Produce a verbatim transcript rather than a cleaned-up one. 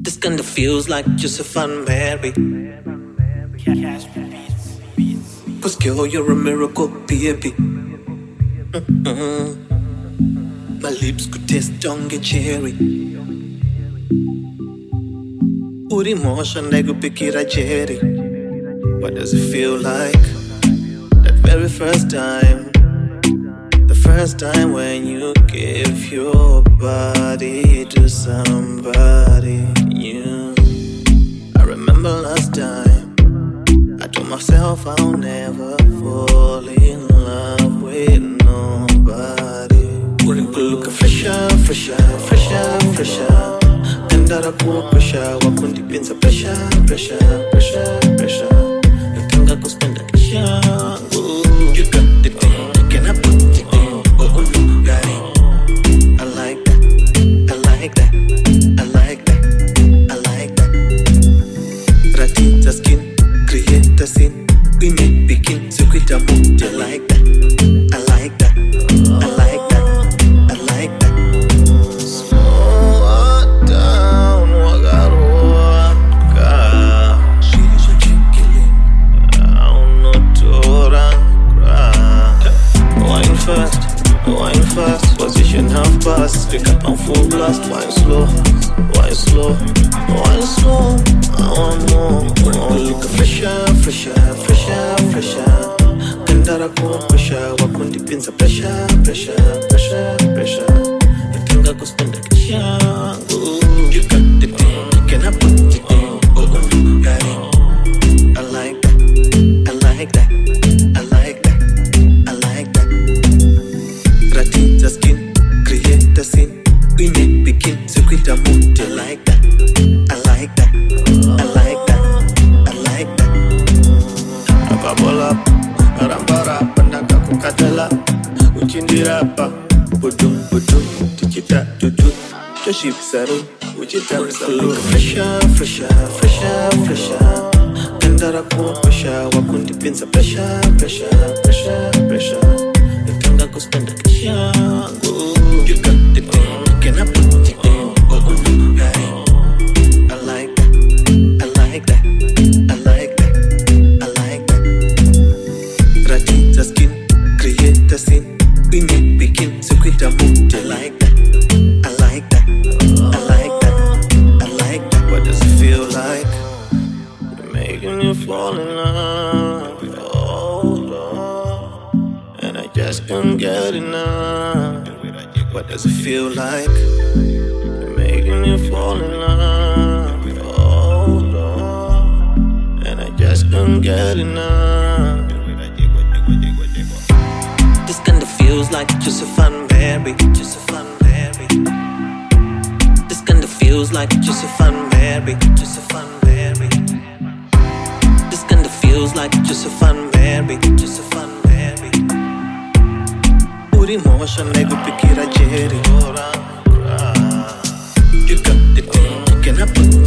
This kinda feels like Joseph and Mary. Cause girl, you're a miracle, baby. Mm-mm. My lips could taste jungle cherry. Uri emotion like a pikira jerry. What does it feel like? That very first time. The first time when you give your body to somebody new. I remember last time I told myself I'll never fall in love with nobody. Wouldn't look fresher, fresher, fresher, fresher. Tendara ku pressure, wakundi pinza pressure, pressure, pressure, pressure. Natenga kuspenda kisha. You got the thing, can I put it in? Oh, you got it. I like that, I like that, I like that, I like that. Ratita skin, create a scene. We make begin, so quit a mood. You like that, I like that, I like that, I like that. Slow down, wagaruaka. She's a chicken. I'm not wine first, wine fast. Position half past, pick up on full blast. Wine slow, wine slow, wine slow. I want more. Look fresher, fresher, fresher, fresher. Tendara ku pressure, wakundi pinza pressure, pressure, pressure, pressure. Natenga kuspenda kisha. You got the thing, can I put it in? Oh, you got it. I like that, I like that, I like that, I like that. Ratita skin, create a scene. We make begin, so quit a mood. You like that, I like that, I like that, I like that. Ababola, arambara, pandaka kukatala. Uchindirapa, budum budum, tichita tutu. Joshi bisaru, uchita bisaru. Fresher, fresher, fresher, fresher. Tendara ku pressure, wakundi pinza pressure, pressure, pressure, pressure. Natenga kuspenda kisha. You got the thing, can I put it in? Oh, you got it. I like that, I like that, I like that, I like that. Ratita skin, create a scene. We make begin, so quit a mood. You like that, I like that, I like that, I like that. What does it feel like? You're making me fall in love. Oh, Lord. And I just can't get enough. What does it feel like? You're making me fall in love. Oh, Lord. And I just can't get enough. This kinda feels like Joseph and Mary. Joseph and Mary. This kinda feels like Joseph and Mary. Joseph and Mary. This kinda feels like Joseph and Mary. Joseph and Mary. Uri emotion like a pikira jerry. You got the thing, can I put